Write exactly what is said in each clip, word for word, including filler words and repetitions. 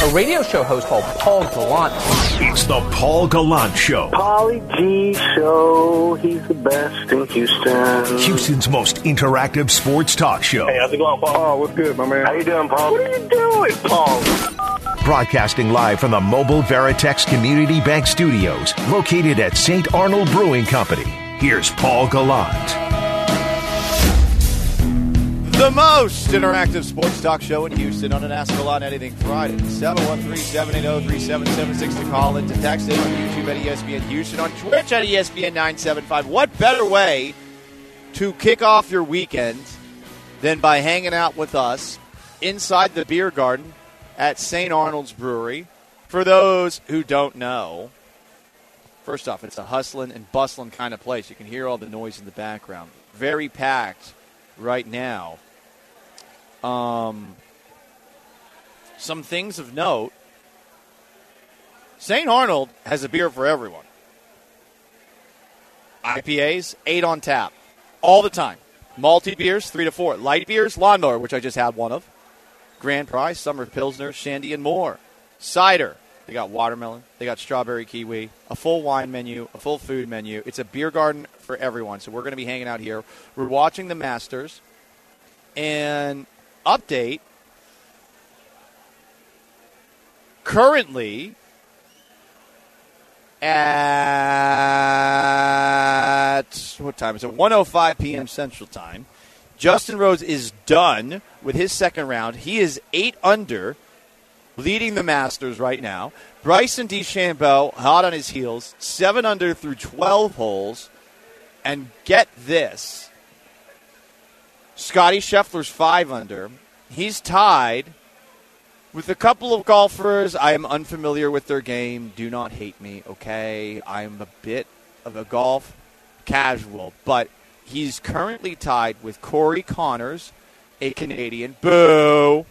a radio show host called Paul Gallant. It's the Paul Gallant Show. Pauly G Show. He's the best in Houston. Houston's most interactive sports talk show. Hey, how's it going, Paul? Oh, what's good, my man? How you doing, Paul? What are you doing, Paul? Broadcasting live from the Mobile Veritex Community Bank Studios, located at Saint Arnold Brewing Company. Here's Paul Gallant. The most interactive sports talk show in Houston on an Ask Gallant Anything Friday. seven one three, seven eight zero, three seven seven six to call in, to text in on YouTube at E S P N Houston, on Twitch at E S P N nine seven five. What better way to kick off your weekend than by hanging out with us inside the beer garden at Saint Arnold's Brewery? For those who don't know, first off, it's a hustling and bustling kind of place. You can hear all the noise in the background. Very packed right now. Um, some things of note. Saint Arnold has a beer for everyone. I P As, eight on tap. All the time. Malty beers, three to four. Light beers, Lawnmower, which I just had one of. Grand Prize, Summer Pilsner, Shandy, and more. Cider. They got watermelon. They got strawberry kiwi. A full wine menu. A full food menu. It's a beer garden for everyone. So we're going to be hanging out here. We're watching the Masters. And update. Currently, at what time is it? one oh five p.m. Central Time. Justin Rose is done with his second round. He is eight under, leading the Masters right now. Bryson DeChambeau, hot on his heels, seven under through twelve holes. And get this, Scotty Scheffler's five under. He's tied with a couple of golfers. I am unfamiliar with their game. Do not hate me, okay? I'm a bit of a golf casual, but he's currently tied with Corey Connors, a Canadian. Boo!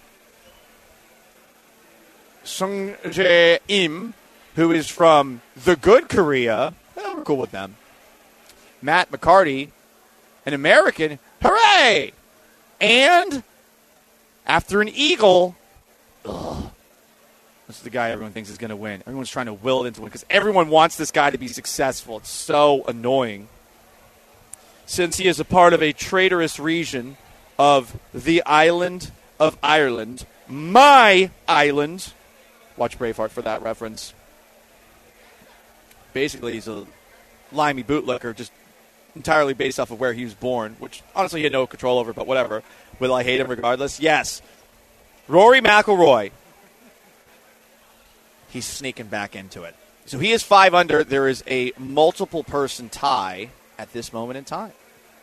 Sung Jae Im, who is from the good Korea. Well, we're cool with them. Matt McCarty, an American. Hooray! And after an eagle, ugh, this is the guy everyone thinks is going to win. Everyone's trying to will it into win because everyone wants this guy to be successful. It's so annoying. Since he is a part of a traitorous region of the island of Ireland, my island. Watch Braveheart for that reference. Basically, he's a limey bootlicker, just entirely based off of where he was born, which honestly he had no control over, but whatever. Will I hate him regardless? Yes. Rory McIlroy. He's sneaking back into it. So he is five under. There is a multiple-person tie at this moment in time.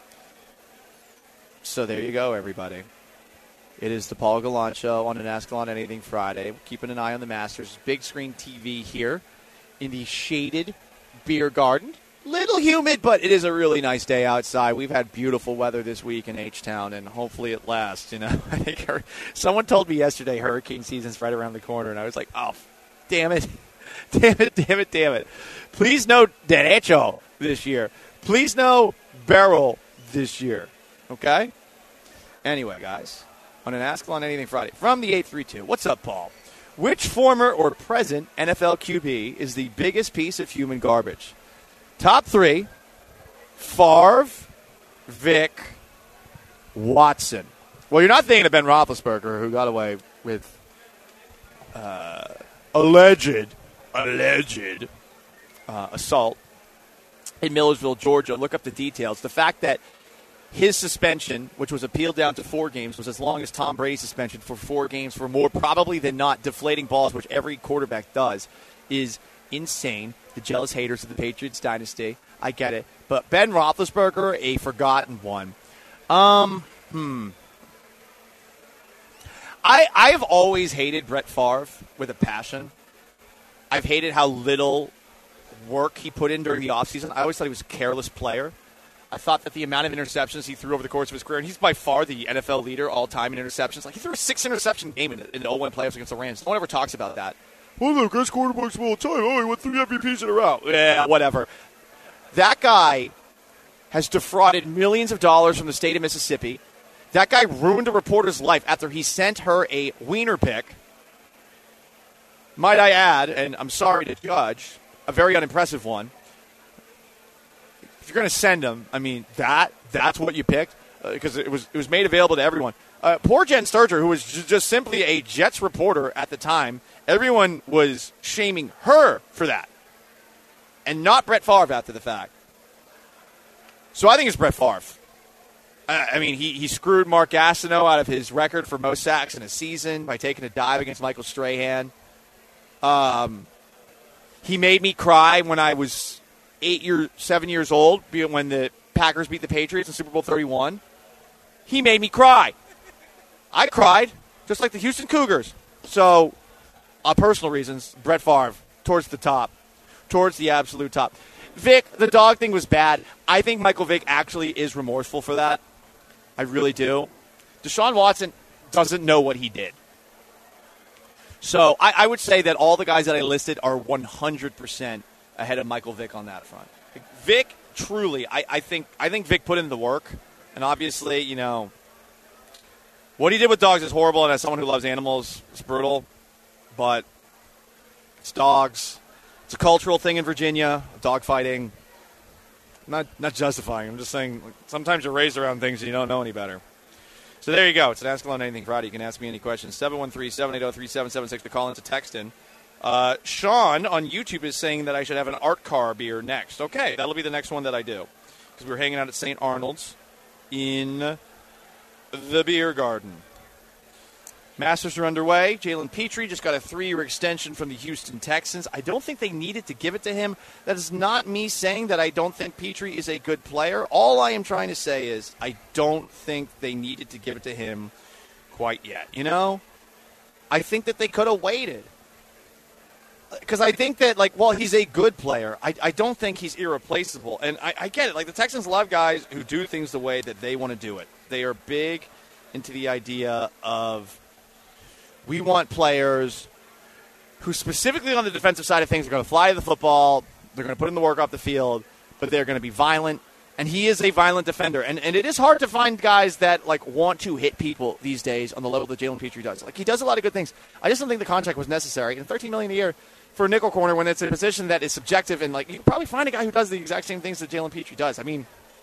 So there you go, everybody. It is the Paul Gallant Show on an Ask Gallant Anything Friday. We're keeping an eye on the Masters. Big screen T V here in the shaded beer garden. Little humid, but it is a really nice day outside. We've had beautiful weather this week in H-Town, and hopefully it lasts. You know, I think her, someone told me yesterday hurricane season's right around the corner, and I was like, oh, damn it, damn it, damn it, damn it. Please no derecho this year. Please no barrel this year. Okay? Anyway, guys, on an Ask Gallant Anything Friday from the eight three two. What's up, Paul? Which former or present N F L Q B is the biggest piece of human garbage? Top three, Favre, Vic, Watson. Well, you're not thinking of Ben Roethlisberger, who got away with uh, alleged, alleged uh, assault in Millersville, Georgia. Look up the details. The fact that his suspension, which was appealed down to four games, was as long as Tom Brady's suspension for four games for more probably than not deflating balls, which every quarterback does, is insane. The jealous haters of the Patriots dynasty, I get it. But Ben Roethlisberger, a forgotten one. Um, hmm. I I've always hated Brett Favre with a passion. I've hated how little work he put in during the offseason. I always thought he was a careless player. I thought that the amount of interceptions he threw over the course of his career, and he's by far the N F L leader all-time in interceptions. Like, he threw a six-interception game in, in the oh one playoffs against the Rams. No one ever talks about that. One of the greatest quarterbacks of all time. Oh, he won three M V Ps in a row. Yeah, whatever. That guy has defrauded millions of dollars from the state of Mississippi. That guy ruined a reporter's life after he sent her a wiener pic might I add, and I'm sorry to judge, a very unimpressive one. If you're going to send him, I mean, that that's what you picked because uh, it was it was made available to everyone. Uh, poor Jen Sturger, who was j- just simply a Jets reporter at the time, everyone was shaming her for that, and not Brett Favre after the fact. So I think it's Brett Favre. Uh, I mean, he, he screwed Mark Gastineau out of his record for most sacks in a season by taking a dive against Michael Strahan. Um, he made me cry when I was eight years, seven years old, when the Packers beat the Patriots in Super Bowl thirty-one. He made me cry. I cried, just like the Houston Cougars. So, on personal reasons, Brett Favre, towards the top, towards the absolute top. Vic, the dog thing was bad. I think Michael Vick actually is remorseful for that. I really do. Deshaun Watson doesn't know what he did. So, I, I would say that all the guys that I listed are one hundred percent ahead of Michael Vick on that front. Vic, truly, I, I think I think Vic put in the work. And obviously, you know, what he did with dogs is horrible, and as someone who loves animals, it's brutal. But it's dogs. It's a cultural thing in Virginia, dog fighting. Not not justifying. I'm just saying like, sometimes you're raised around things and you don't know any better. So there you go. It's an Ask Alone Anything Friday. You can ask me any questions. seven one three, seven eight zero, three seven seven six to call in to text in. Uh, Sean on YouTube is saying that I should have an Art Car beer next. Okay, that'll be the next one that I do. Because we're hanging out at Saint Arnold's in the beer garden. Masters are underway. Jalen Petrie just got a three-year extension from the Houston Texans. I don't think they needed to give it to him. That is not me saying that I don't think Petrie is a good player. All I am trying to say is I don't think they needed to give it to him quite yet. You know? I think that they could have waited. Because I think that, like, well, he's a good player. I, I don't think he's irreplaceable. And I, I get it. Like, the Texans love guys who do things the way that they want to do it. They are big into the idea of we want players who specifically on the defensive side of things are going to fly to the football, they're going to put in the work off the field, but they're going to be violent. And he is a violent defender. And and it is hard to find guys that, like, want to hit people these days on the level that Jalen Petrie does. Like, he does a lot of good things. I just don't think the contract was necessary. And thirteen million dollars a year for a nickel corner when it's a position that is subjective and, like, you can probably find a guy who does the exact same things that Jalen Petrie does. I mean,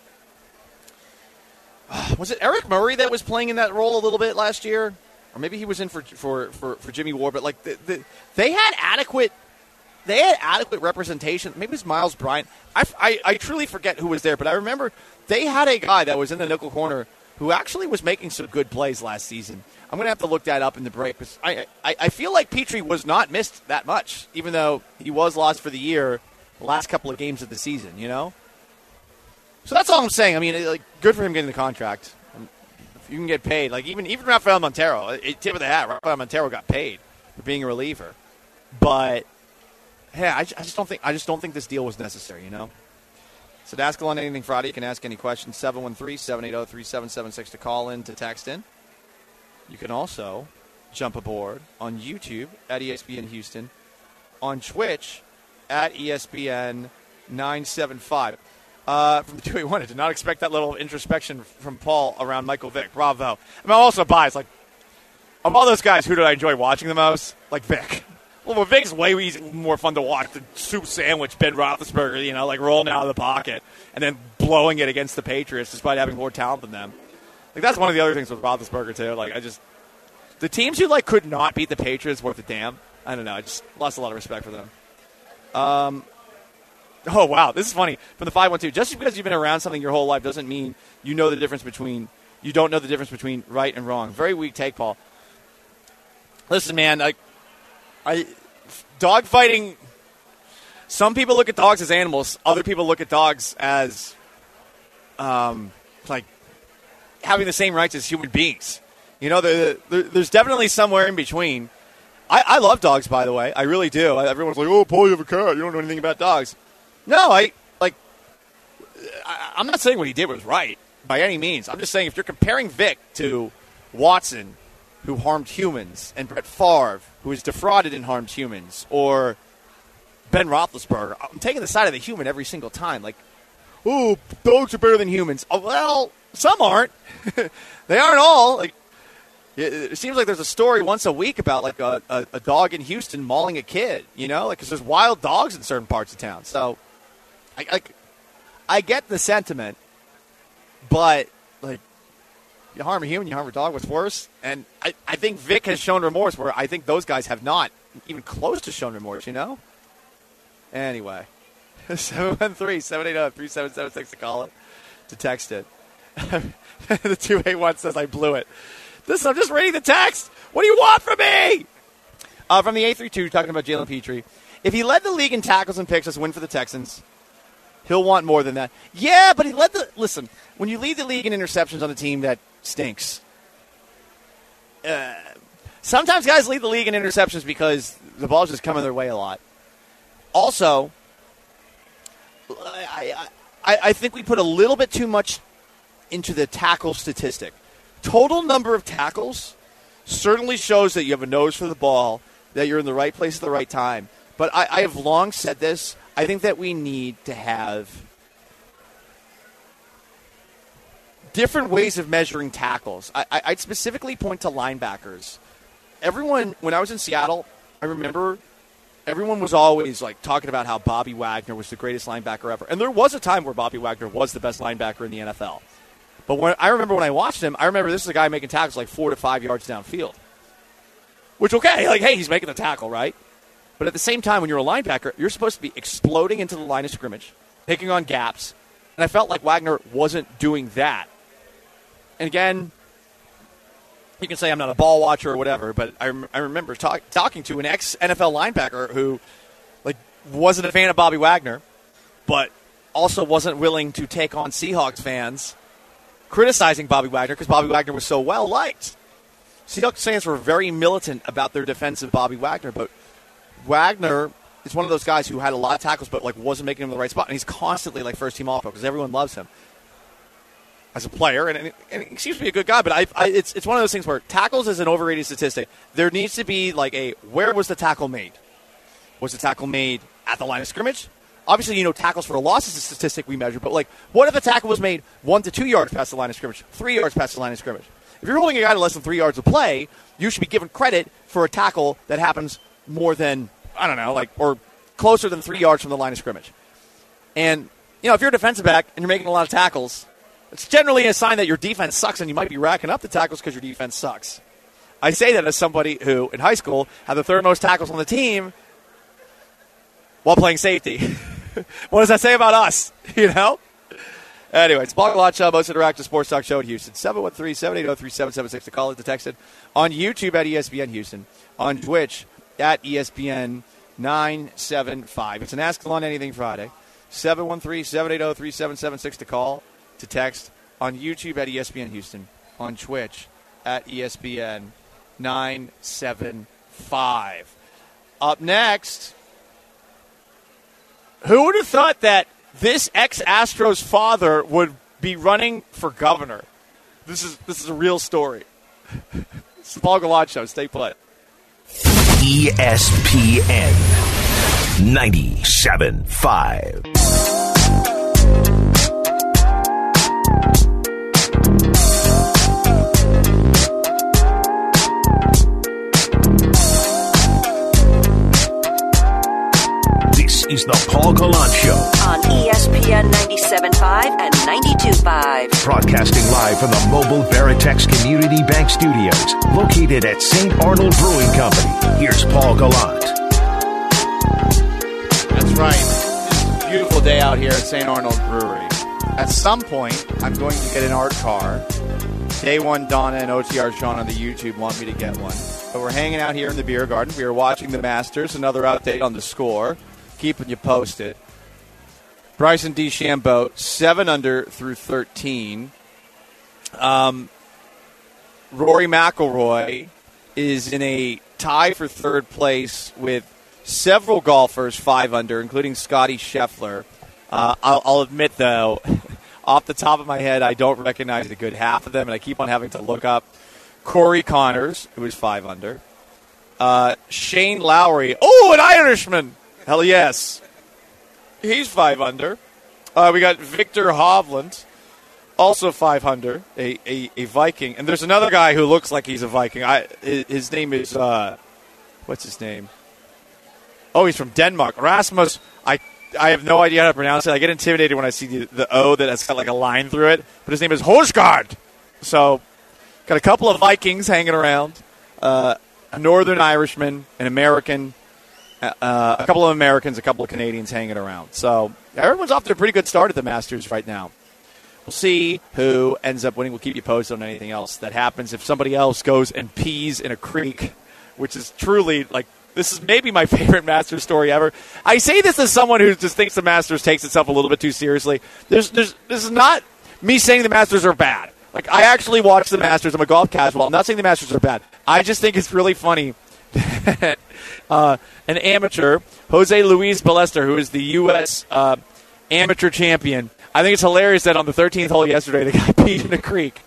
uh, was it Eric Murray that was playing in that role a little bit last year? Or maybe he was in for for, for, for Jimmy Ward. But, like, the, the, they had adequate they had adequate representation. Maybe it was Miles Bryant. I, I, I truly forget who was there. But I remember they had a guy that was in the nickel corner who actually was making some good plays last season. I'm going to have to look that up in the break. Because I, I, I feel like Petrie was not missed that much, even though he was lost for the year the last couple of games of the season, you know? So that's all I'm saying. I mean, like, good for him getting the contract. If you can get paid. Like, even even Rafael Montero, it, tip of the hat, Rafael Montero got paid for being a reliever. But, hey, I, I just don't think I just don't think this deal was necessary, you know? So to ask Alon Anything Friday, you can ask any questions, seven one three, seven eight zero, three seven seven six to call in, to text in. You can also jump aboard on YouTube at E S P N Houston, on Twitch at E S P N nine seventy-five. Uh, from the two eighty-one, I did not expect that little introspection from Paul around Michael Vick. Bravo. I mean, I'm also biased. Like, of all those guys, who did I enjoy watching the most? Like Vick. Well, Vick's way easy, more fun to watch than soup sandwich Ben Roethlisberger, you know, like rolling out of the pocket and then blowing it against the Patriots despite having more talent than them. Like, that's one of the other things with Roethlisberger, too. Like, I just – the teams who, like, could not beat the Patriots worth a damn. I don't know. I just lost a lot of respect for them. Um, oh, wow. This is funny. From the five one two, just because you've been around something your whole life doesn't mean you know the difference between – you don't know the difference between right and wrong. Very weak take, Paul. Listen, man, I, I dog fighting – some people look at dogs as animals. Other people look at dogs as, um, like, having the same rights as human beings. You know, the, the, there's definitely somewhere in between. I, I love dogs, by the way. I really do. Everyone's like, oh, Paul, you have a cat. You don't know anything about dogs. No, I, like, I, I'm not saying what he did was right by any means. I'm just saying if you're comparing Vick to Watson, who harmed humans, and Brett Favre, who is defrauded and harmed humans, or Ben Roethlisberger, I'm taking the side of the human every single time. Like, oh, dogs are better than humans. Oh, well, some aren't. They aren't all. Like, It, it seems like there's a story once a week about like a, a, a dog in Houston mauling a kid, you know, like because there's wild dogs in certain parts of town. So I, I, I get the sentiment, but like you harm a human, you harm a dog, what's worse? And I, I think Vic has shown remorse where I think those guys have not even close to shown remorse, you know? Anyway, seven one three, seven eight zero, three seven seven six to call it, to text it. The two eight one says I blew it. This, I'm just reading the text. What do you want from me? Uh, from the eight three two, talking about Jalen Petrie. If he led the league in tackles and picks as a win for the Texans, he'll want more than that. Yeah, but he led the – listen, when you lead the league in interceptions on a team that stinks, uh, sometimes guys lead the league in interceptions because the ball's just coming their way a lot. Also, I, I, I think we put a little bit too much into the tackle statistic. Total number of tackles certainly shows that you have a nose for the ball, that you're in the right place at the right time. But I, I have long said this. I think that we need to have different ways of measuring tackles. I, I, I'd specifically point to linebackers. Everyone, when I was in Seattle, I remember everyone was always like talking about how Bobby Wagner was the greatest linebacker ever. And there was a time where Bobby Wagner was the best linebacker in the N F L. But when I remember when I watched him, I remember this is a guy making tackles like four to five yards downfield. Which, okay, like, hey, he's making the tackle, right? But at the same time, when you're a linebacker, you're supposed to be exploding into the line of scrimmage, picking on gaps. And I felt like Wagner wasn't doing that. And again, you can say I'm not a ball watcher or whatever, but I, rem- I remember talk- talking to an ex-N F L linebacker who like wasn't a fan of Bobby Wagner, but also wasn't willing to take on Seahawks fans criticizing Bobby Wagner because Bobby Wagner was so well-liked. Seahawks fans were very militant about their defense of Bobby Wagner, but Wagner is one of those guys who had a lot of tackles but like wasn't making them in the right spot, and he's constantly like first-team All-Pro because everyone loves him as a player, and, and he seems to be a good guy, but I, I, it's, it's one of those things where tackles is an overrated statistic. There needs to be like a, where was the tackle made? Was the tackle made at the line of scrimmage? Obviously, you know, tackles for a loss is a statistic we measure, but, like, what if a tackle was made one to two yards past the line of scrimmage, three yards past the line of scrimmage? If you're holding a guy to less than three yards of play, you should be given credit for a tackle that happens more than, I don't know, like, or closer than three yards from the line of scrimmage. And, you know, if you're a defensive back and you're making a lot of tackles, it's generally a sign that your defense sucks and you might be racking up the tackles because your defense sucks. I say that as somebody who, in high school, had the third most tackles on the team while playing safety. What does that say about us, you know? Anyway, it's Paul Galaccio, most interactive sports talk show in Houston. seven one three, seven eight zero, three seven seven six to call it, to text it. On YouTube at E S P N Houston. On Twitch at E S P N nine seven five. It's an Ask on Anything Friday. seven one three, seven eight zero, three seven seven six to call, to text. On YouTube at E S P N Houston. On Twitch at E S P N nine seven five. Up next, who would have thought that this ex-Astros father would be running for governor? This is this is a real story. It's the Paul Galaccio. Stay put. E S P N ninety-seven point five. This is the Paul Gallant Show on E S P N ninety-seven point five and ninety-two point five. Broadcasting live from the mobile Veritex Community Bank Studios, located at Saint Arnold Brewing Company. Here's Paul Gallant. That's right. It's a beautiful day out here at Saint Arnold Brewery. At some point, I'm going to get an art car. Day one, Donna and O T R Sean on the YouTube want me to get one. But we're hanging out here in the beer garden. We are watching the Masters. Another update on the score. Keeping you posted. Bryson DeChambeau, seven under through thirteen. Um, Rory McIlroy is in a tie for third place with several golfers five under, including Scotty Scheffler. Uh, I'll, I'll admit, though, off the top of my head, I don't recognize a good half of them, and I keep on having to look up Corey Connors, who is five under. Uh, Shane Lowry. Oh, an Irishman! Hell yes. He's five under. Uh, we got Victor Hovland, also five hundred, a, a, a Viking. And there's another guy who looks like he's a Viking. I His name is, uh, what's his name? Oh, he's from Denmark. Rasmus, I I have no idea how to pronounce it. I get intimidated when I see the, the O that has got like a line through it. But his name is Horsgaard. So, got a couple of Vikings hanging around. Uh, a Northern Irishman, an American, uh, a couple of Americans, a couple of Canadians hanging around. So, everyone's off to a pretty good start at the Masters right now. We'll see who ends up winning. We'll keep you posted on anything else that happens. If somebody else goes and pees in a creek, which is truly, like, this is maybe my favorite Masters story ever. I say this as someone who just thinks the Masters takes itself a little bit too seriously. There's, there's, this is not me saying the Masters are bad. Like, I actually watch the Masters. I'm a golf casual. I'm not saying the Masters are bad. I just think it's really funny that uh, an amateur, Jose Luis Ballester, who is the U S uh, amateur champion, I think it's hilarious that on the thirteenth hole yesterday, the guy peed in a creek.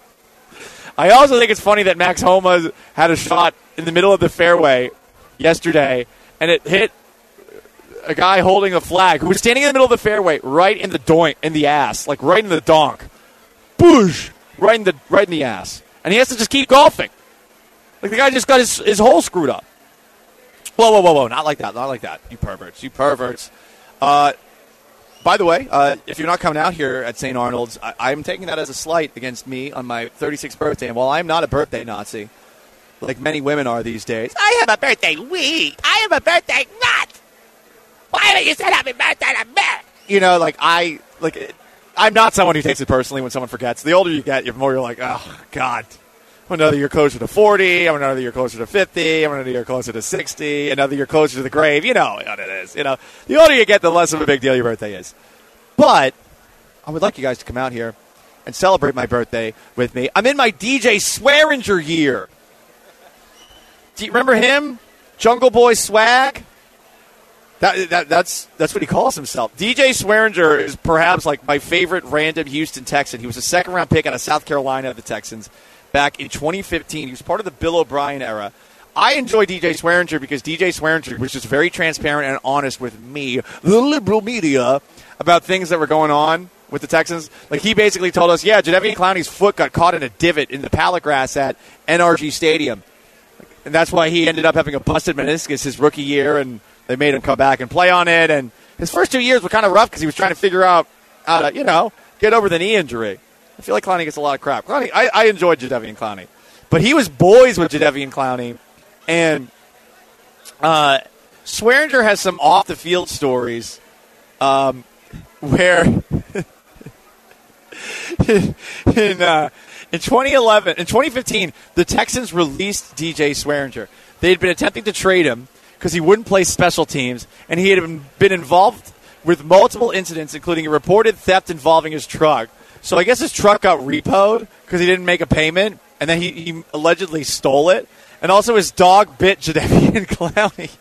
I also think it's funny that Max Homa had a shot in the middle of the fairway yesterday, and it hit a guy holding a flag who was standing in the middle of the fairway, right in the doink, in the ass, like right in the donk. Boosh! Right in the right in the ass. And he has to just keep golfing. Like the guy just got his, his hole screwed up. Whoa, whoa, whoa, whoa. Not like that. Not like that. You perverts. You perverts. Uh... By the way, uh, if you're not coming out here at Saint Arnold's, I- I'm taking that as a slight against me on my thirty-sixth birthday. And while I'm not a birthday Nazi, like many women are these days, I am a birthday we. I am a birthday nut. Why don't you say happy birthday to me? You know, like I, like I'm not someone who takes it personally when someone forgets. The older you get, the more you're like, oh God. Another year closer to forty. I'm another year closer to fifty. I'm another year closer to sixty. Another year closer to the grave. You know what it is. You know, the older you get, the less of a big deal your birthday is. But I would like you guys to come out here and celebrate my birthday with me. I'm in my D J Swearinger year. Do you remember him? Jungle Boy Swag? That, that, that's that's what he calls himself. D J Swearinger is perhaps like my favorite random Houston Texan. He was a second-round pick out of South Carolina of the Texans back in twenty fifteen. He was part of the Bill O'Brien era. I enjoy D J Swearinger because D J Swearinger was just very transparent and honest with me, the liberal media, about things that were going on with the Texans. Like, he basically told us, yeah, Jadeveon Clowney's foot got caught in a divot in the pallet grass at N R G Stadium. And that's why he ended up having a busted meniscus his rookie year, and they made him come back and play on it. And his first two years were kind of rough because he was trying to figure out how to, you know, get over the knee injury. I feel like Clowney gets a lot of crap. Clowney, I, I enjoyed Jadeveon Clowney. But he was boys with Jadeveon Clowney. And uh, Swearinger has some off-the-field stories um, where in, uh, in twenty eleven, in twenty fifteen, the Texans released D J Swearinger. They had been attempting to trade him because he wouldn't play special teams, and he had been involved with multiple incidents, including a reported theft involving his truck. So I guess his truck got repoed because he didn't make a payment, and then he, he allegedly stole it. And also his dog bit Jadeveon Clowney.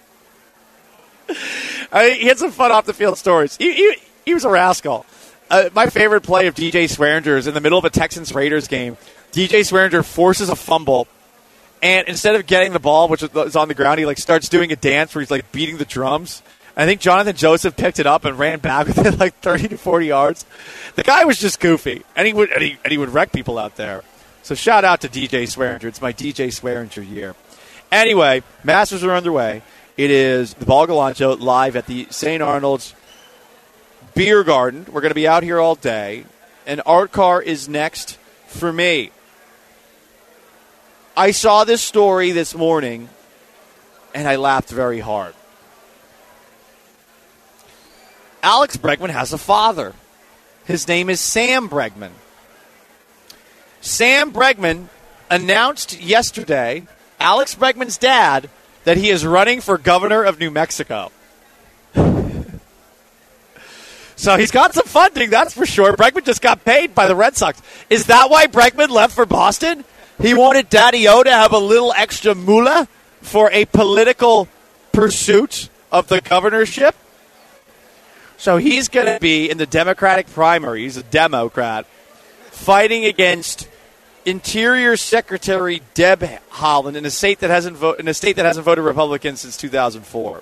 I mean, he had some fun off-the-field stories. He, he, he was a rascal. Uh, my favorite play of D J Swearinger is in the middle of a Texans-Raiders game. D J Swearinger forces a fumble, and instead of getting the ball, which is on the ground, he like starts doing a dance where he's like beating the drums. And I think Jonathan Joseph picked it up and ran back with it like thirty to forty yards. The guy was just goofy, and he would and he, and he would wreck people out there. So shout out to D J Swearinger. It's my D J Swearinger year. Anyway, Masters are underway. It is the Paul Gallant Show live at the Saint Arnold's Beer Garden. We're going to be out here all day. And Art Carr is next for me. I saw this story this morning, and I laughed very hard. Alex Bregman has a father. His name is Sam Bregman. Sam Bregman announced yesterday, Alex Bregman's dad, that he is running for governor of New Mexico. So he's got some funding, that's for sure. Bregman just got paid by the Red Sox. Is that why Bregman left for Boston? He wanted Daddy-O to have a little extra moolah for a political pursuit of the governorship? So he's going to be in the Democratic primary. He's a Democrat, fighting against Interior Secretary Deb Haaland in a state that hasn't vo- in a state that hasn't voted Republican since two thousand four.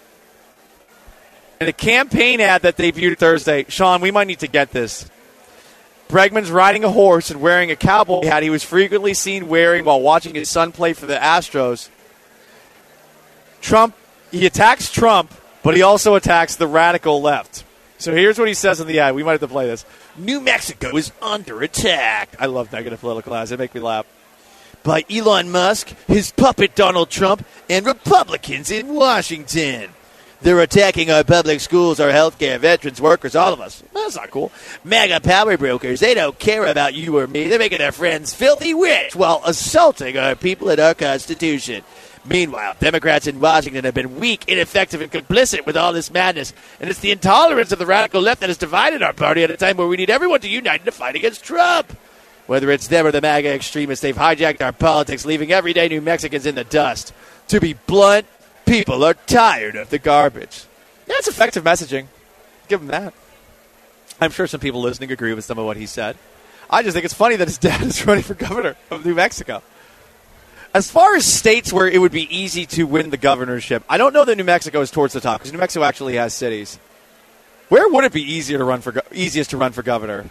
In a campaign ad that debuted Thursday, Sean, we might need to get this. Bregman's riding a horse and wearing a cowboy hat he was frequently seen wearing while watching his son play for the Astros. Trump, he attacks Trump, but he also attacks the radical left. So here's what he says in the ad. We might have to play this. New Mexico is under attack. I love negative political ads. They make me laugh. By Elon Musk, his puppet Donald Trump, and Republicans in Washington. They're attacking our public schools, our healthcare, veterans, workers, all of us. That's not cool. MAGA power brokers, they don't care about you or me. They're making their friends filthy rich while assaulting our people and our Constitution. Meanwhile, Democrats in Washington have been weak, ineffective, and complicit with all this madness. And it's the intolerance of the radical left that has divided our party at a time where we need everyone to unite in the fight against Trump. Whether it's them or the MAGA extremists, they've hijacked our politics, leaving everyday New Mexicans in the dust. To be blunt, people are tired of the garbage. Yeah, it's effective messaging. Give him that. I'm sure some people listening agree with some of what he said. I just think it's funny that his dad is running for governor of New Mexico. As far as states where it would be easy to win the governorship, I don't know that New Mexico is towards the top because New Mexico actually has cities. Where would it be easier to run for go- easiest to run for governor?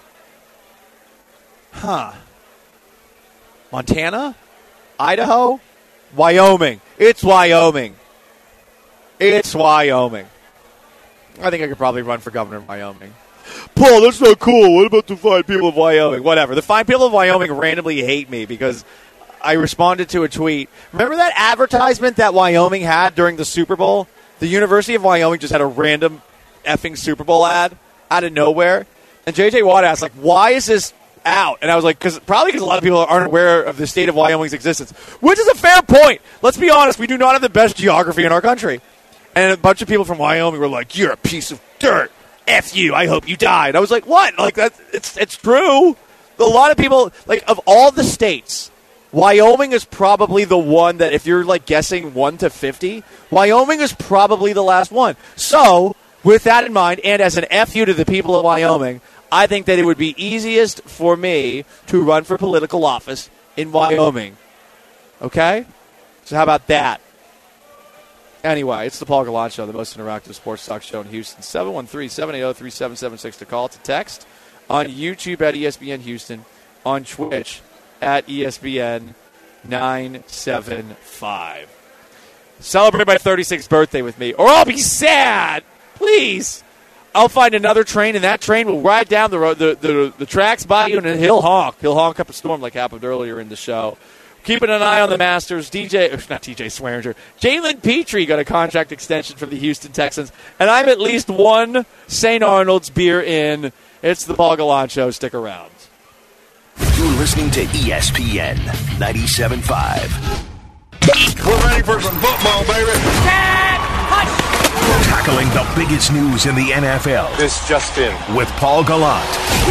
Huh. Montana? Idaho? Wyoming. It's Wyoming. It's Wyoming. I think I could probably run for governor of Wyoming. Paul, that's not cool. What about the fine people of Wyoming? Whatever. The fine people of Wyoming randomly hate me because I responded to a tweet. Remember that advertisement that Wyoming had during the Super Bowl? The University of Wyoming just had a random effing Super Bowl ad out of nowhere. And J J Watt asked, like, why is this out? And I was like, because probably because a lot of people aren't aware of the state of Wyoming's existence, which is a fair point. Let's be honest, we do not have the best geography in our country. And a bunch of people from Wyoming were like, you're a piece of dirt. F you, I hope you die. And I was like, what? Like, that, it's, it's true. A lot of people, like, of all the states, Wyoming is probably the one that if you're, like, guessing one to fifty, Wyoming is probably the last one. So, with that in mind, and as an F you to the people of Wyoming, I think that it would be easiest for me to run for political office in Wyoming. Okay? So how about that? Anyway, it's the Paul Gallant Show, the most interactive sports talk show in Houston. seven one three, seven eight zero, three seven seven six to call, to text. On YouTube at E S P N Houston. On Twitch at E S P N nine seven five. Celebrate my thirty-sixth birthday with me, or I'll be sad. Please. I'll find another train, and that train will ride down the road, the, the, the tracks by you, and then he'll honk. He'll honk up a storm like happened earlier in the show. Keeping an eye on the Masters, D J, not T J Swearinger, Jalen Petrie got a contract extension from the Houston Texans, and I'm at least one Saint Arnold's beer in. It's the Paul Gallant Show. Stick around. You're listening to E S P N ninety-seven point five. We're ready for some football, baby. Tackling the biggest news in the N F L. This just in. With Paul Gallant.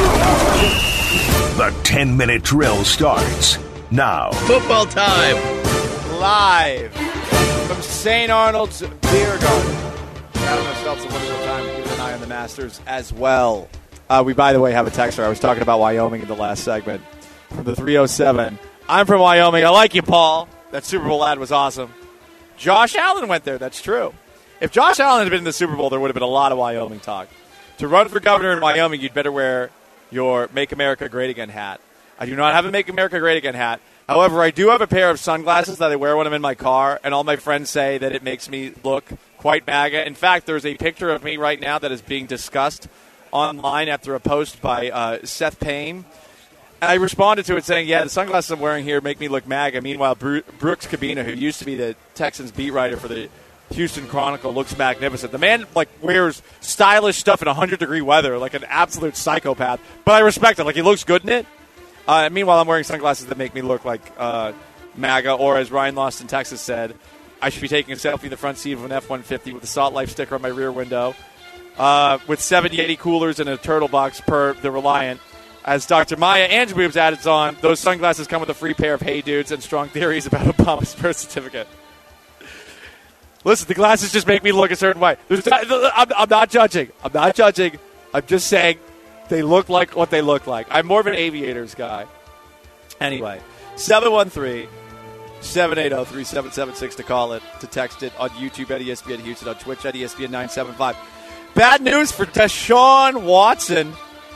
The ten-minute drill starts now. Football time. Live from Saint Arnold's Beer Garden. Having ourselves a wonderful time. Keeping an eye on the Masters as well. Uh, we, by the way, have a texter. I was talking about Wyoming in the last segment. From the three oh seven. I'm from Wyoming. I like you, Paul. That Super Bowl ad was awesome. Josh Allen went there. That's true. If Josh Allen had been in the Super Bowl, there would have been a lot of Wyoming talk. To run for governor in Wyoming, you'd better wear your Make America Great Again hat. I do not have a Make America Great Again hat. However, I do have a pair of sunglasses that I wear when I'm in my car, and all my friends say that it makes me look quite MAGA. In fact, there's a picture of me right now that is being discussed online after a post by uh, Seth Payne. And I responded to it saying, yeah, the sunglasses I'm wearing here make me look MAGA. Meanwhile, Bru- Brooks Cabina, who used to be the Texans beat writer for the Houston Chronicle, looks magnificent. The man, like, wears stylish stuff in one hundred degree weather, like an absolute psychopath. But I respect it. Like, he looks good in it. Uh, meanwhile, I'm wearing sunglasses that make me look like uh, MAGA, or as Ryan Lost in Texas said, I should be taking a selfie in the front seat of an F one fifty with a Salt Life sticker on my rear window, uh, with seventy, eighty coolers and a turtle box per the Reliant. As Doctor Maya Angelboobs added on, those sunglasses come with a free pair of Hey Dudes and strong theories about Obama's birth certificate. Listen, the glasses just make me look a certain way. There's, I'm, I'm not judging. I'm not judging. I'm just saying they look like what they look like. I'm more of an aviators guy. Anyway, seven one three, seven eight zero, three seven seven six to call it, to text it on YouTube at E S P N Houston, on Twitch at E S P N nine seven five. Bad news for Deshaun Watson.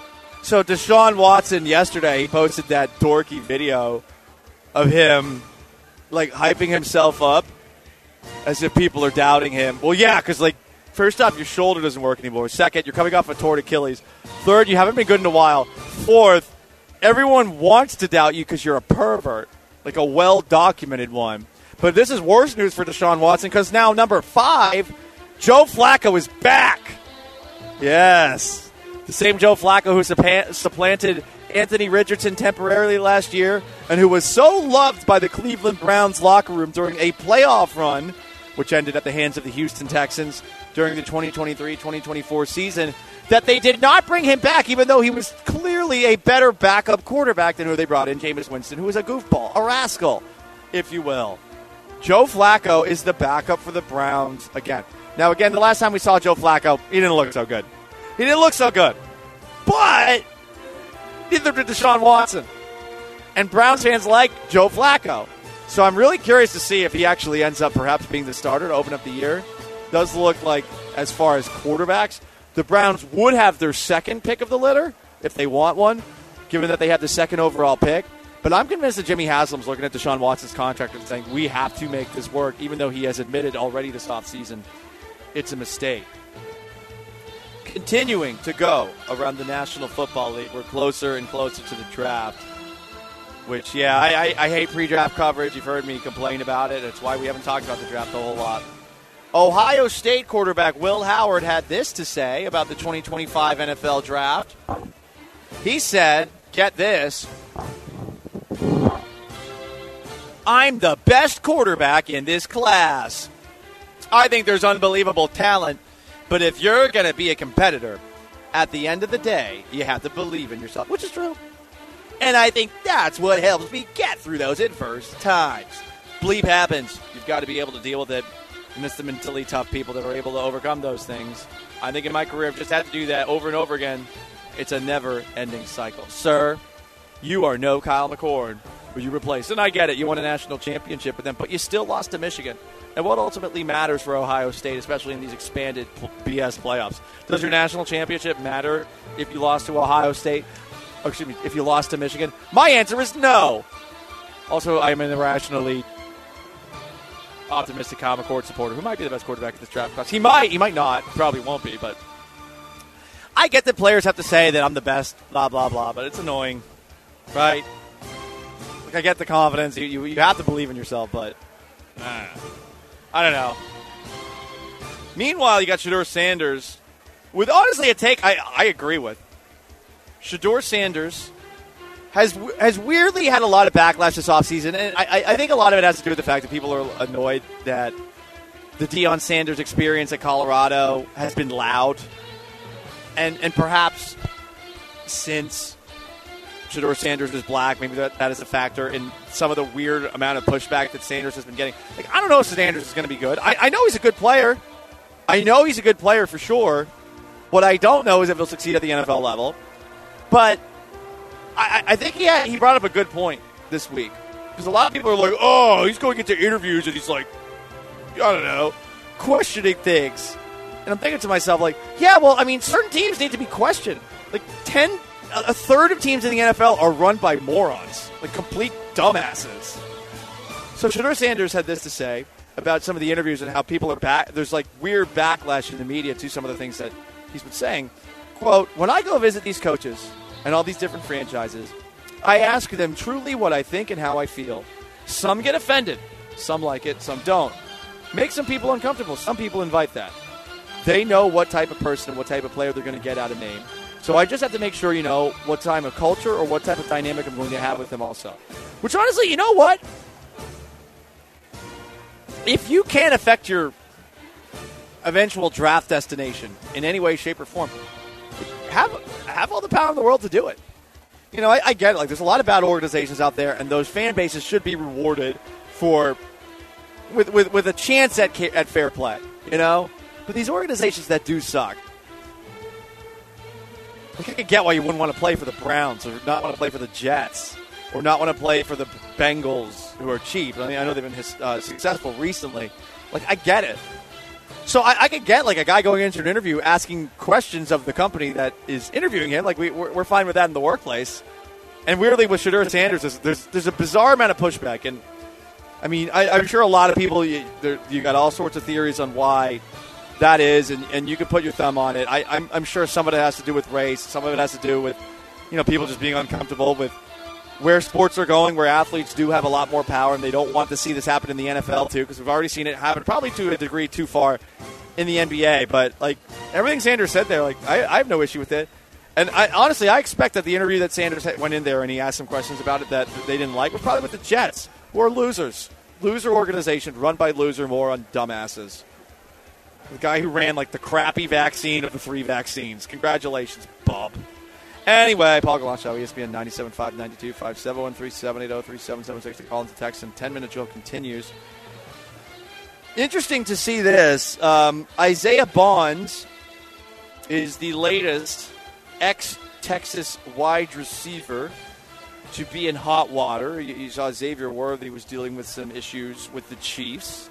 So Deshaun Watson yesterday, he posted that dorky video of him, like, hyping himself up as if people are doubting him. Well, yeah, because, like, first off, your shoulder doesn't work anymore. Second, you're coming off a torn Achilles. Third, you haven't been good in a while. Fourth, everyone wants to doubt you because you're a pervert, like a well-documented one. But this is worse news for Deshaun Watson because now, number five, Joe Flacco is back. Yes. The same Joe Flacco who supplanted Anthony Richardson temporarily last year and who was so loved by the Cleveland Browns locker room during a playoff run, which ended at the hands of the Houston Texans during the twenty twenty-three twenty twenty-four season, that they did not bring him back, even though he was clearly a better backup quarterback than who they brought in, Jameis Winston, who was a goofball, a rascal, if you will. Joe Flacco is the backup for the Browns again. Now, again, the last time we saw Joe Flacco, he didn't look so good. He didn't look so good. But neither did Deshaun Watson. And Browns fans like Joe Flacco. So I'm really curious to see if he actually ends up perhaps being the starter to open up the year. Does look like, as far as quarterbacks, the Browns would have their second pick of the litter if they want one, given that they have the second overall pick. But I'm convinced that Jimmy Haslam's looking at Deshaun Watson's contract and saying, we have to make this work, even though he has admitted already this offseason it's a mistake. Continuing to go around the National Football League, we're closer and closer to the draft. Which, yeah, I, I, I hate pre-draft coverage. You've heard me complain about it. That's why we haven't talked about the draft a whole lot. Ohio State quarterback Will Howard had this to say about the twenty twenty-five N F L draft. He said, get this, I'm the best quarterback in this class. I think there's unbelievable talent. But if you're going to be a competitor, at the end of the day, you have to believe in yourself, which is true. And I think that's what helps me get through those adverse times. Bleep happens. You've got to be able to deal with it. And it's the mentally tough people that are able to overcome those things. I think in my career, I've just had to do that over and over again. It's a never-ending cycle. Sir, you are no Kyle McCord, who you replaced. And I get it. You won a national championship with them, but you still lost to Michigan. And what ultimately matters for Ohio State, especially in these expanded B S playoffs? Does your national championship matter if you lost to Ohio State? Or excuse me, if you lost to Michigan? My answer is no. Also, I am an irrationally optimistic Kyle McCord supporter who might be the best quarterback in this draft class. He might, he might not, probably won't be, but I get that players have to say that I'm the best, blah, blah, blah, but it's annoying, right? Like, I get the confidence. You, you, you have to believe in yourself, but uh, I don't know. Meanwhile, you got Shedeur Sanders with honestly a take I, I agree with. Shedeur Sanders has has weirdly had a lot of backlash this offseason, and I, I think a lot of it has to do with the fact that people are annoyed that the Deion Sanders experience at Colorado has been loud. And and perhaps since Shedeur Sanders is black, maybe that, that is a factor in some of the weird amount of pushback that Sanders has been getting. Like, I don't know if Sanders is going to be good. I, I know he's a good player. I know he's a good player for sure. What I don't know is if he'll succeed at the N F L level. But I, I think he had, he brought up a good point this week. Because a lot of people are like, oh, he's going into interviews and he's like, I don't know, questioning things. And I'm thinking to myself, like, yeah, well, I mean, certain teams need to be questioned. Like, ten, a third of teams in the N F L are run by morons, like complete dumbasses. So Shedeur Sanders had this to say about some of the interviews and how people are back. There's like weird backlash in the media to some of the things that he's been saying. Quote, when I go visit these coaches and all these different franchises, I ask them truly what I think and how I feel. Some get offended. Some like it. Some don't. Make some people uncomfortable. Some people invite that. They know what type of person and what type of player they're going to get out of name. So I just have to make sure, you know, what type of culture or what type of dynamic I'm going to have with them also. Which, honestly, you know what? If you can't affect your eventual draft destination in any way, shape, or form, have have all the power in the world to do it. You know, I, I get it. Like, there's a lot of bad organizations out there, and those fan bases should be rewarded for with with, with a chance at at fair play, you know? But these organizations that do suck, like, I can get why you wouldn't want to play for the Browns or not want to play for the Jets or not want to play for the Bengals, who are cheap. I mean, I know they've been uh, successful recently. Like, I get it. So I, I could get like a guy going into an interview asking questions of the company that is interviewing him. Like we, we're, we're fine with that in the workplace. And weirdly, with Shedeur Sanders, there's, there's there's a bizarre amount of pushback. And I mean, I, I'm sure a lot of people you, you got all sorts of theories on why that is, and, and you can put your thumb on it. I, I'm I'm sure some of it has to do with race. Some of it has to do with you know people just being uncomfortable with where sports are going, where athletes do have a lot more power, and they don't want to see this happen in the N F L too, because we've already seen it happen, probably to a degree too far in the N B A. But like everything Sanders said there, like I, I have no issue with it. And I, honestly, I expect that the interview that Sanders went in there and he asked some questions about it that they didn't like was probably with the Jets, who are losers. Loser organization run by loser more on dumbasses. The guy who ran like the crappy vaccine of the three vaccines. Congratulations, Bob. Anyway, Paul Gallant Show, E S P N ninety-seven point five, ninety-two point five, seven one three, seven eight zero, three seven seven six to call into text, and ten-minute drill continues. Interesting to see this. Um, Isaiah Bond is the latest ex-Texas wide receiver to be in hot water. You saw Xavier Worthy was dealing with some issues with the Chiefs.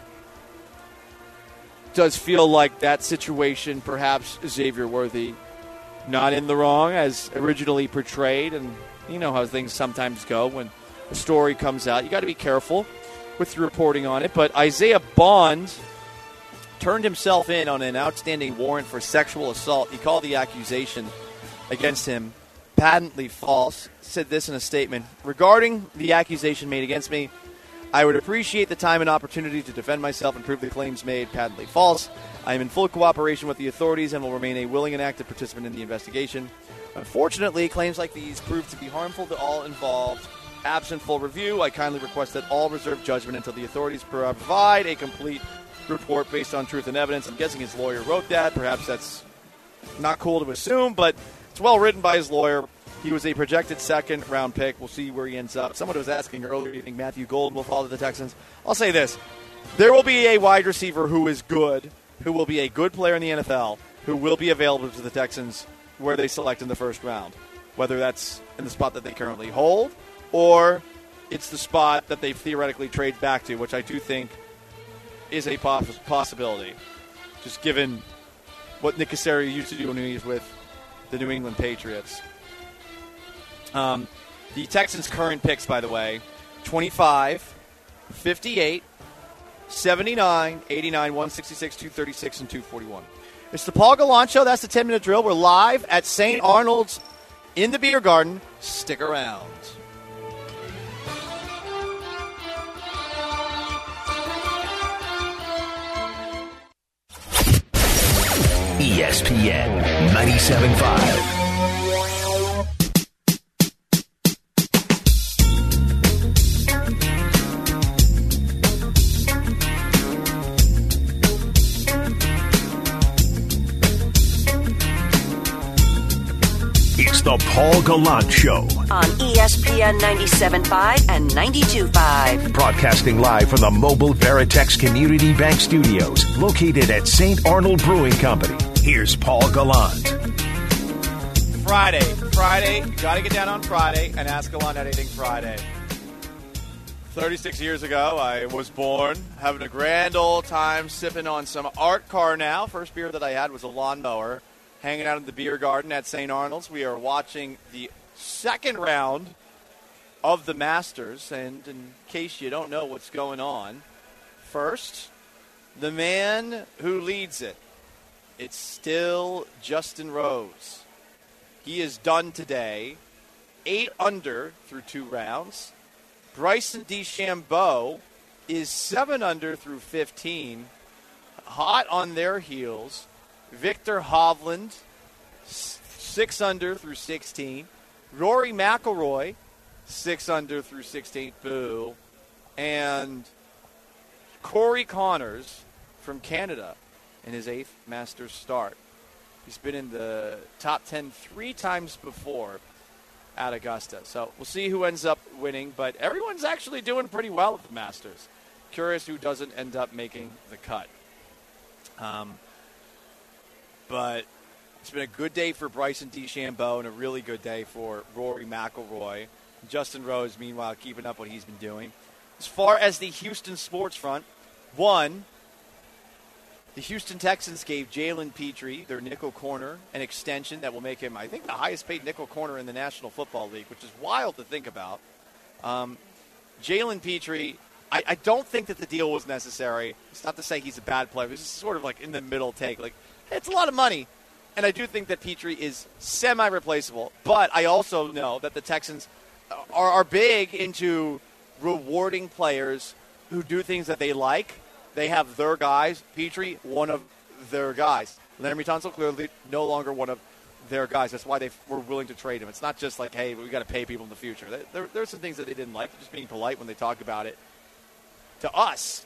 Does feel like that situation, perhaps Xavier Worthy not in the wrong as originally portrayed, and you know how things sometimes go when a story comes out. You got to be careful with your reporting on it. But Isaiah Bond turned himself in on an outstanding warrant for sexual assault. He called the accusation against him patently false. Said this in a statement: regarding the accusation made against me, I would appreciate the time and opportunity to defend myself and prove the claims made patently false. I am in full cooperation with the authorities and will remain a willing and active participant in the investigation. Unfortunately, claims like these prove to be harmful to all involved. Absent full review, I kindly request that all reserve judgment until the authorities provide a complete report based on truth and evidence. I'm guessing his lawyer wrote that. Perhaps that's not cool to assume, but it's well written by his lawyer. He was a projected second-round pick. We'll see where he ends up. Someone was asking earlier, do you think Matthew Golden will fall to the Texans? I'll say this. There will be a wide receiver who is good, who will be a good player in the N F L, who will be available to the Texans where they select in the first round, whether that's in the spot that they currently hold or it's the spot that they theoretically trade back to, which I do think is a poss- possibility, just given what Nick Caserio used to do when he was with the New England Patriots. Um, the Texans' current picks, by the way, twenty-five, fifty-eight, seventy-nine, eighty-nine, one sixty-six, two thirty-six, and two forty-one. It's the Paul Gallant Show. That's the ten-minute drill. We're live at Saint Arnold's in the Beer Garden. Stick around. E S P N ninety-seven point five. It's the Paul Gallant Show on E S P N ninety-seven point five and ninety-two point five. Broadcasting live from the Mobile Veritex Community Bank Studios, located at Saint Arnold Brewing Company. Here's Paul Gallant. Friday. Friday. You got to get down on Friday and ask Gallant anything Friday. thirty-six years ago, I was born, having a grand old time sipping on some Art Carnal. First beer that I had was a lawnmower. Hanging out in the beer garden at Saint Arnold's. We are watching the second round of the Masters. And in case you don't know what's going on, first, the man who leads it, it's still Justin Rose. He is done today, eight under through two rounds. Bryson DeChambeau is seven under through fifteen, hot on their heels. Victor Hovland, six under through sixteen. Rory McIlroy, six under through sixteen. Boo. And Corey Connors from Canada in his eighth Masters start. He's been in the top ten three times before at Augusta. So we'll see who ends up winning, but everyone's actually doing pretty well at the Masters. Curious who doesn't end up making the cut. Um... But it's been a good day for Bryson DeChambeau and a really good day for Rory McIlroy. Justin Rose, meanwhile, keeping up what he's been doing. As far as the Houston sports front, one, The Houston Texans gave Jalen Petrie, their nickel corner, an extension that will make him, I think, the highest-paid nickel corner in the National Football League, which is wild to think about. Um, Jalen Petrie, I, I don't think that the deal was necessary. It's not to say he's a bad player. It's just sort of like in the middle take. Like, hey, it's a lot of money. And I do think that Petrie is semi-replaceable. But I also know that the Texans are, are big into rewarding players who do things that they like. They have their guys. Petrie, one of their guys. Laremy Tunsil, clearly no longer one of their guys. That's why they were willing to trade him. It's not just like, hey, we got to pay people in the future. There, there are some things that they didn't like. They're just being polite when they talk about it to us.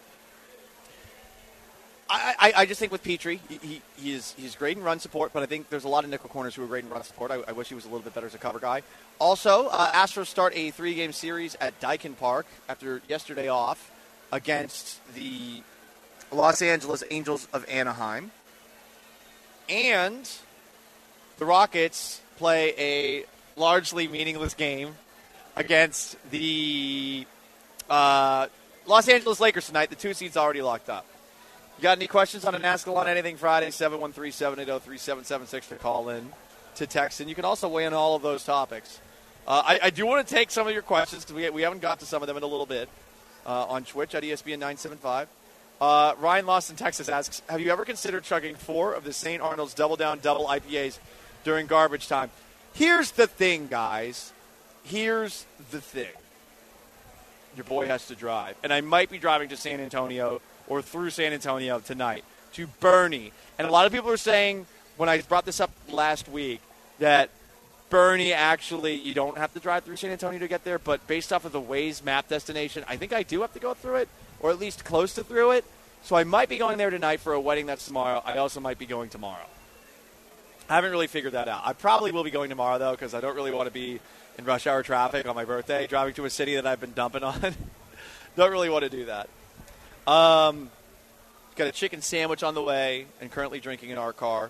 I, I, I just think with Petrie, he, he, he is he's great in run support, but I think there's a lot of nickel corners who are great in run support. I, I wish he was a little bit better as a cover guy. Also, uh, Astros start a three-game series at Daikin Park after yesterday off against the Los Angeles Angels of Anaheim. And the Rockets play a largely meaningless game against the uh, Los Angeles Lakers tonight. The two seeds already locked up. You got any questions on an Ask Alon Anything Friday? seven one three, seven eight zero, three seven seven six to call in to text. And you can also weigh in on all of those topics. Uh, I, I do want to take some of your questions because we, we haven't got to some of them in a little bit uh, on Twitch at E S P N nine seventy-five. Uh, Ryan Lawson, Texas asks, have you ever considered chugging four of the Saint Arnold's Double Down Double I P As during garbage time? Here's the thing, guys. Here's the thing. Your boy has to drive. And I might be driving to San Antonio or through San Antonio tonight to Bernie. And a lot of people are saying, when I brought this up last week, that Bernie actually, you don't have to drive through San Antonio to get there, but based off of the Waze map destination, I think I do have to go through it, or at least close to through it. So I might be going there tonight for a wedding that's tomorrow. I also might be going tomorrow. I haven't really figured that out. I probably will be going tomorrow, though, because I don't really want to be in rush hour traffic on my birthday, driving to a city that I've been dumping on. Don't really want to do that. Um, got a chicken sandwich on the way and currently drinking in our car,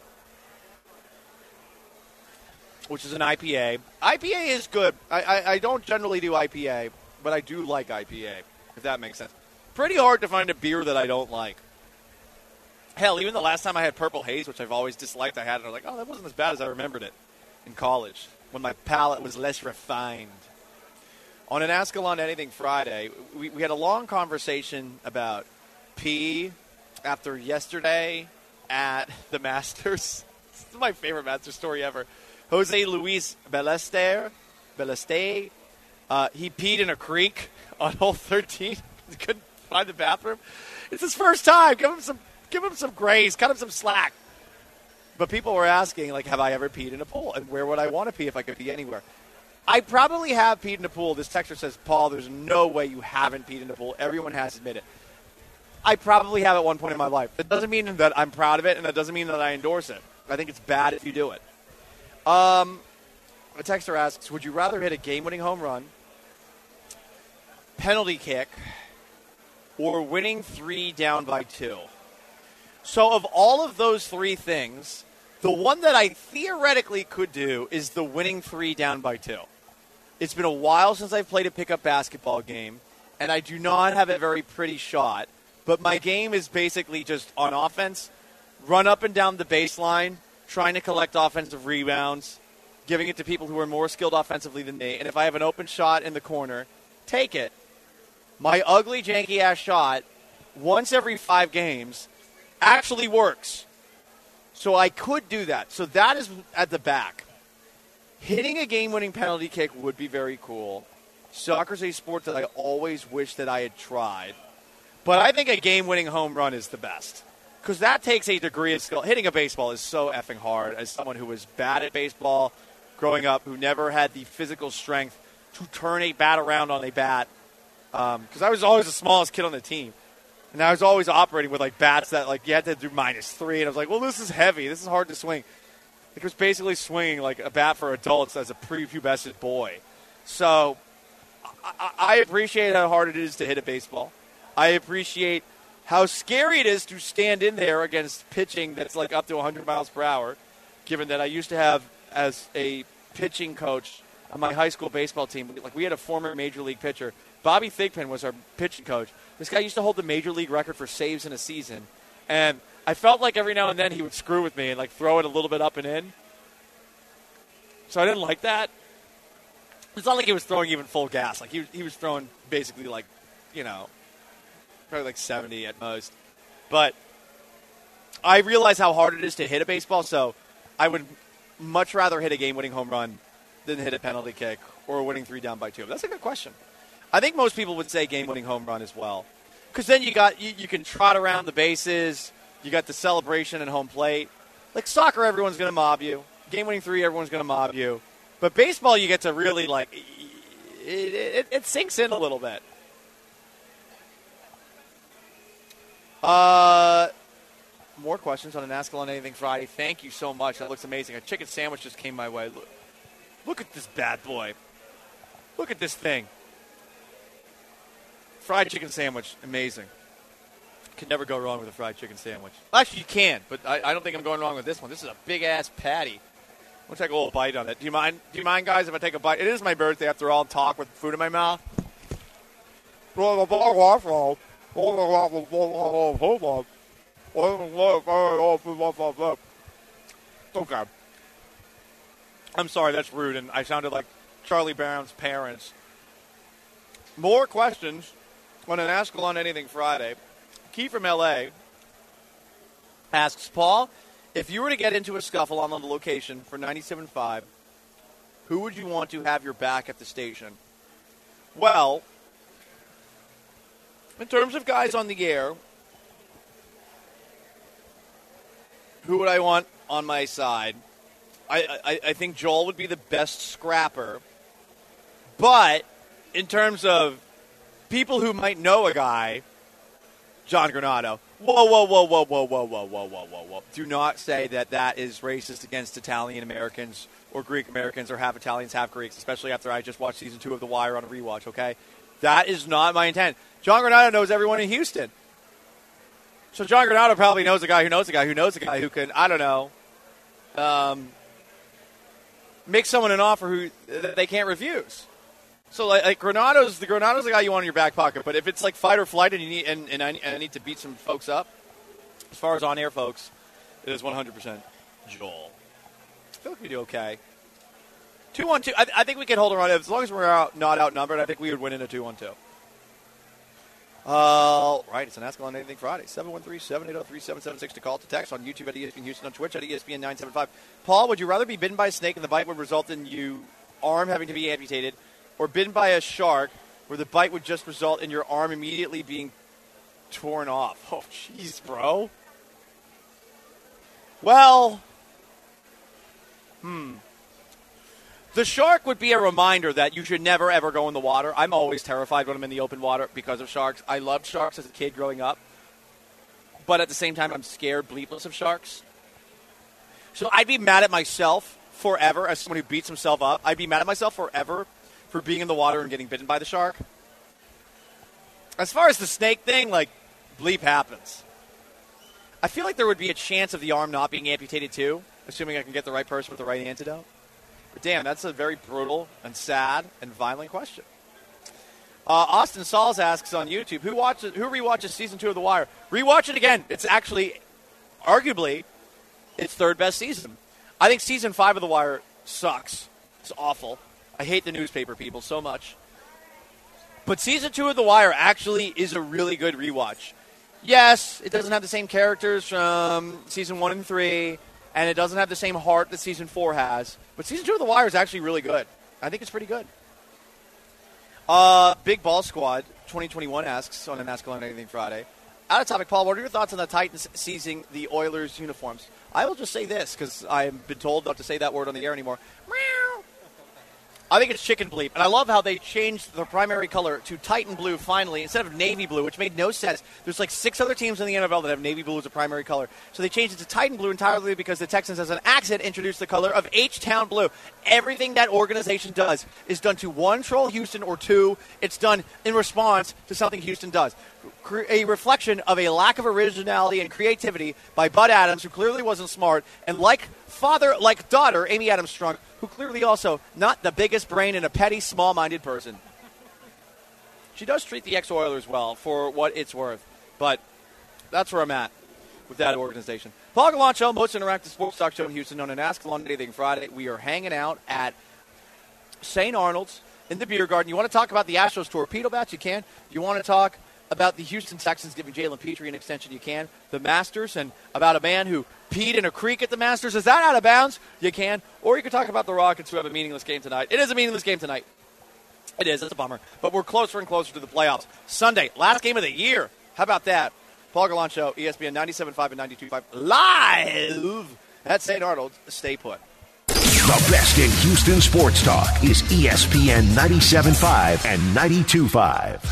which is an I P A. I P A is good. I, I, I don't generally do I P A, but I do like I P A, if that makes sense. Pretty hard to find a beer that I don't like. Hell, even the last time I had Purple Haze, which I've always disliked, I had it, and I was like, oh, that wasn't as bad as I remembered it in college, when my palate was less refined. On an Ask Alon Anything Friday, we, we had a long conversation about pee after yesterday at the Masters. This is my favorite Masters story ever. Jose Luis Ballester, Ballester, uh, he peed in a creek on hole thirteen. He couldn't find the bathroom. It's his first time. Give him some, give him some grace. Cut him some slack. But people were asking, like, have I ever peed in a pool? And where would I want to pee if I could pee anywhere? I probably have peed in a pool. This texter says, Paul, there's no way you haven't peed in a pool. Everyone has admitted it. I probably have at one point in my life. It doesn't mean that I'm proud of it, and it doesn't mean that I endorse it. I think it's bad if you do it. Um, a texter asks, would you rather hit a game-winning home run, penalty kick, or winning three down by two? So of all of those three things, the one that I theoretically could do is the winning three down by two. It's been a while since I've played a pickup basketball game, and I do not have a very pretty shot. But my game is basically just on offense, run up and down the baseline, trying to collect offensive rebounds, giving it to people who are more skilled offensively than me. And if I have an open shot in the corner, take it. My ugly, janky-ass shot, once every five games, actually works. So I could do that. So that is at the back. Hitting a game-winning penalty kick would be very cool. Soccer's a sport that I always wish that I had tried. But I think a game-winning home run is the best. Because that takes a degree of skill. Hitting a baseball is so effing hard. As someone who was bad at baseball growing up, who never had the physical strength to turn a bat around on a bat. Because um, I was always the smallest kid on the team. And I was always operating with, like, bats that, like, you had to do minus three. And I was like, well, this is heavy. This is hard to swing. It was basically swinging, like, a bat for adults as a prepubescent boy. So I, I appreciate how hard it is to hit a baseball. I appreciate how scary it is to stand in there against pitching that's, like, up to one hundred miles per hour, given that I used to have, as a pitching coach on my high school baseball team, like, we had a former major league pitcher. Bobby Thigpen was our pitching coach. This guy used to hold the major league record for saves in a season, And I felt like every now and then he would screw with me and, like, throw it a little bit up and in. So I didn't like that. It's not like he was throwing even full gas. Like, he, he was throwing basically, like, you know, probably like seventy at most. But I realize how hard it is to hit a baseball, so I would much rather hit a game-winning home run than hit a penalty kick or winning three down by two. That's a good question. I think most people would say game-winning home run as well. Because then you got you, you can trot around the bases. You got the celebration and home plate. Like soccer, everyone's going to mob you. Game-winning three, everyone's going to mob you. But baseball, you get to really, like, it, it, it sinks in a little bit. Uh, more questions on an Ask on Anything Friday. Thank you so much. That looks amazing. A chicken sandwich just came my way. Look, look at this bad boy. Look at this thing. Fried chicken sandwich. Amazing. Can never go wrong with a fried chicken sandwich. Actually, you can, but I, I don't think I'm going wrong with this one. This is a big-ass patty. I'm going to take a little bite on it. Do you mind, Do you mind, guys, if I take a bite? It is my birthday, after all, talk with food in my mouth. Okay. I'm sorry, that's rude, and I sounded like Charlie Brown's parents. More questions on an Ask on Anything Friday. Key from L A asks, Paul, if you were to get into a scuffle on the location for ninety-seven point five, who would you want to have your back at the station? Well, in terms of guys on the air, who would I want on my side? I, I, I think Joel would be the best scrapper. But in terms of people who might know a guy, John Granado. Whoa, whoa, whoa, whoa, whoa, whoa, whoa, whoa, whoa, whoa, whoa. Do not say that that is racist against Italian Americans or Greek Americans or half Italians, half Greeks, especially after I just watched season two of The Wire on a rewatch, okay? That is not my intent. John Granado knows everyone in Houston. So John Granado probably knows a guy who knows a guy who knows a guy who can, I don't know, um, make someone an offer who that they can't refuse. So like, like Granado's the Granado's the guy you want in your back pocket. But if it's like fight or flight and you need and, and, I, and I need to beat some folks up, as far as on air folks, it is one hundred percent Joel. I feel like we do okay. Two one two. I, I think we can hold our own as long as we're out, not outnumbered. I think we would win in a two one two. All right, it's an Ask on Anything Friday. seven one three, seven eight zero, three seven seven six to call, to text on YouTube at E S P N Houston, on Twitch at E S P N nine seven five. Paul, would you rather be bitten by a snake and the bite would result in your arm having to be amputated, or bitten by a shark where the bite would just result in your arm immediately being torn off? Oh, jeez, bro. Well, hmm. The shark would be a reminder that you should never, ever go in the water. I'm always terrified when I'm in the open water because of sharks. I loved sharks as a kid growing up. But at the same time, I'm scared bleepless of sharks. So I'd be mad at myself forever as someone who beats himself up. I'd be mad at myself forever for being in the water and getting bitten by the shark. As far as the snake thing, like, bleep happens. I feel like there would be a chance of the arm not being amputated too, assuming I can get the right person with the right antidote. But damn, that's a very brutal and sad and violent question. Uh, Austin Sauls asks on YouTube, who watches, who rewatches season two of The Wire? Rewatch it again. It's actually, arguably, its third best season. I think season five of The Wire sucks. It's awful. I hate the newspaper people so much. But season two of The Wire actually is a really good rewatch. Yes, it doesn't have the same characters from season one and three, and it doesn't have the same heart that season four has. But season two of The Wire is actually really good. I think it's pretty good. Uh, Big Ball Squad twenty twenty-one asks on an Ask on Anything Friday. Out of topic, Paul, what are your thoughts on the Titans seizing the Oilers' uniforms? I will just say this, because I've been told not to say that word on the air anymore. Meow. I think it's chicken bleep, and I love how they changed the primary color to Titan blue finally instead of navy blue, which made no sense. There's like six other teams in the N F L that have navy blue as a primary color, so they changed it to Titan blue entirely because the Texans, as an accident, introduced the color of H-Town blue. Everything that organization does is done to, one, troll Houston, or two, it's done in response to something Houston does. A reflection of a lack of originality and creativity by Bud Adams, who clearly wasn't smart, and like father, like daughter, Amy Adams Strunk, who clearly also not the biggest brain and a petty, small-minded person. She does treat the ex-Oilers well for what it's worth, but that's where I'm at. with that organization. Paul Gallant Show, most interactive sports talk show in Houston, known as Ask Gallant Anything Friday. We are hanging out at Saint Arnold's in the Beer Garden. You want to talk about the Astros torpedo bats? You can. You want to talk about the Houston Texans giving Jalen Petrie an extension? You can. The Masters, and about a man who peed in a creek at the Masters. Is that out of bounds? You can. Or you can talk about the Rockets, who have a meaningless game tonight. It is a meaningless game tonight. It is. It's a bummer. But we're closer and closer to the playoffs. Sunday, last game of the year. How about that? Paul Gallant Show, E S P N ninety-seven point five and ninety-two point five, live at Saint Arnold's. Stay put. The best in Houston sports talk is E S P N ninety-seven point five and ninety-two point five.